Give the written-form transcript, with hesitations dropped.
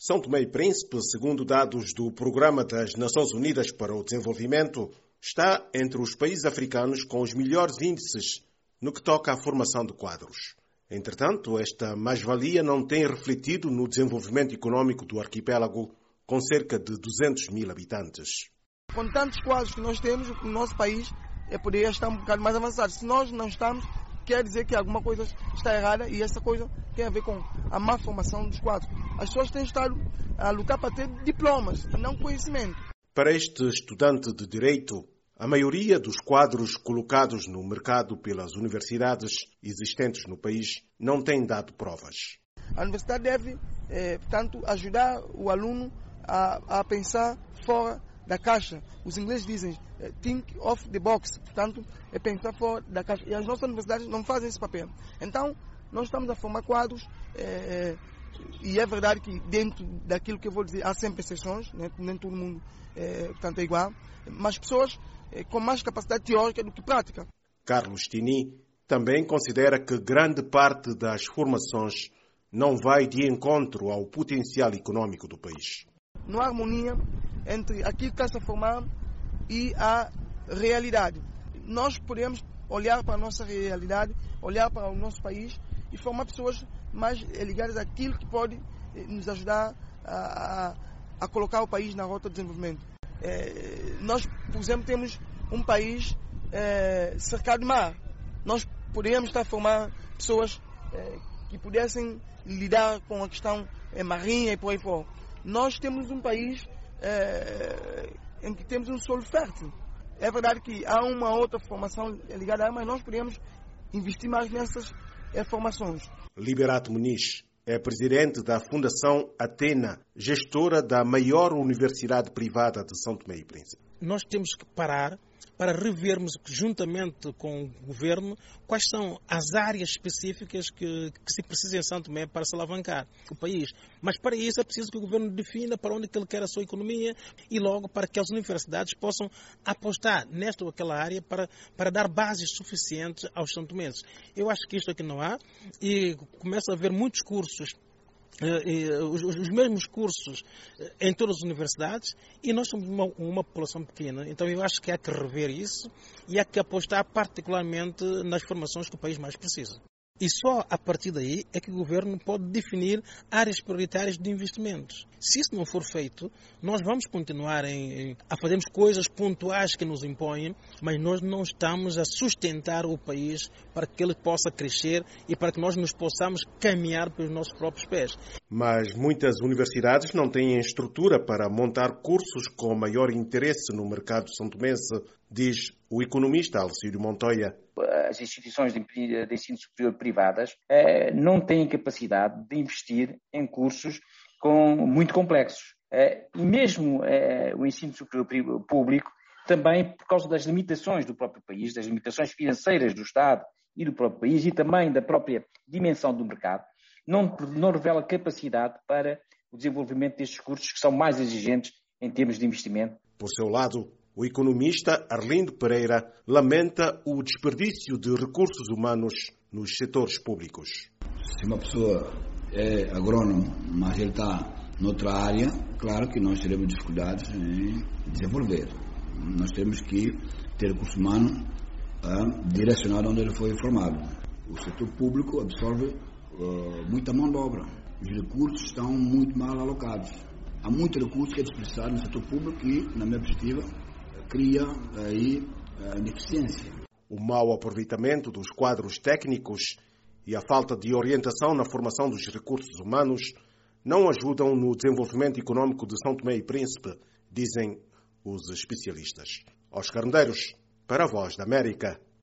São Tomé e Príncipe, segundo dados do Programa das Nações Unidas para o Desenvolvimento, está entre os países africanos com os melhores índices no que toca à formação de quadros. Entretanto, esta mais-valia não tem refletido no desenvolvimento econômico do arquipélago, com cerca de 200 mil habitantes. Com tantos quadros que nós temos, o nosso país poderia estar um bocado mais avançado. Se nós não estamos, quer dizer que alguma coisa está errada e essa coisa tem a ver com a má formação dos quadros. As pessoas têm estado a lutar para ter diplomas e não conhecimento. Para este estudante de Direito, a maioria dos quadros colocados no mercado pelas universidades existentes no país não tem dado provas. A universidade deve, portanto, ajudar o aluno a pensar fora da caixa. Os ingleses dizem think off the box, portanto, é pensar fora da caixa. E as nossas universidades não fazem esse papel. Então, nós estamos a formar quadros e é verdade que dentro daquilo que eu vou dizer há sempre exceções, né? Nem todo mundo portanto, é igual, mas pessoas com mais capacidade teórica do que prática. Carlos Tini também considera que grande parte das formações não vai de encontro ao potencial econômico do país. Não há harmonia entre aquilo que está a formar e a realidade. Nós podemos olhar para a nossa realidade, olhar para o nosso país e formar pessoas mais ligadas àquilo que pode nos ajudar a colocar o país na rota de desenvolvimento. Nós, por exemplo, temos um país cercado de mar. Nós poderíamos estar a formar pessoas que pudessem lidar com a questão marinha e por aí fora. Nós temos um país em que temos um solo fértil. É verdade que há uma outra formação ligada a mas nós podemos investir mais nessas formações. Liberato Muniz é presidente da Fundação Atena, gestora da maior universidade privada de São Tomé e Príncipe. Nós temos que parar para revermos juntamente com o governo quais são as áreas específicas que se precisa em São Tomé para se alavancar o país. Mas para isso é preciso que o governo defina para onde ele quer a sua economia e logo para que as universidades possam apostar nesta ou aquela área para dar bases suficientes aos santomenses. Eu acho que isto aqui não há e começa a haver muitos cursos, os mesmos cursos em todas as universidades e nós somos uma população pequena, então eu acho que há que rever isso e há que apostar particularmente nas formações que o país mais precisa. E só a partir daí é que o governo pode definir áreas prioritárias de investimentos. Se isso não for feito, nós vamos continuar a fazermos coisas pontuais que nos impõem, mas nós não estamos a sustentar o país para que ele possa crescer e para que nós nos possamos caminhar pelos nossos próprios pés. Mas muitas universidades não têm estrutura para montar cursos com maior interesse no mercado santomense, diz o economista Alcídio Montoya. As instituições de ensino superior privadas não têm capacidade de investir em cursos muito complexos. E mesmo o ensino superior público, também por causa das limitações do próprio país, das limitações financeiras do Estado e do próprio país e também da própria dimensão do mercado, não revela capacidade para o desenvolvimento destes cursos que são mais exigentes em termos de investimento. Por seu lado, o economista Arlindo Pereira lamenta o desperdício de recursos humanos nos setores públicos. Se uma pessoa é agrônomo, mas ele está noutra área, claro que nós teremos dificuldades em desenvolver. Nós temos que ter recurso humano direcionado onde ele foi formado. O setor público absorve muita mão de obra. Os recursos estão muito mal alocados. Há muito recurso que é desperdiçado no setor público e, na minha perspectiva, cria aí ineficiência. O mau aproveitamento dos quadros técnicos e a falta de orientação na formação dos recursos humanos não ajudam no desenvolvimento econômico de São Tomé e Príncipe, dizem os especialistas. Oscar Medeiros, para a Voz da América.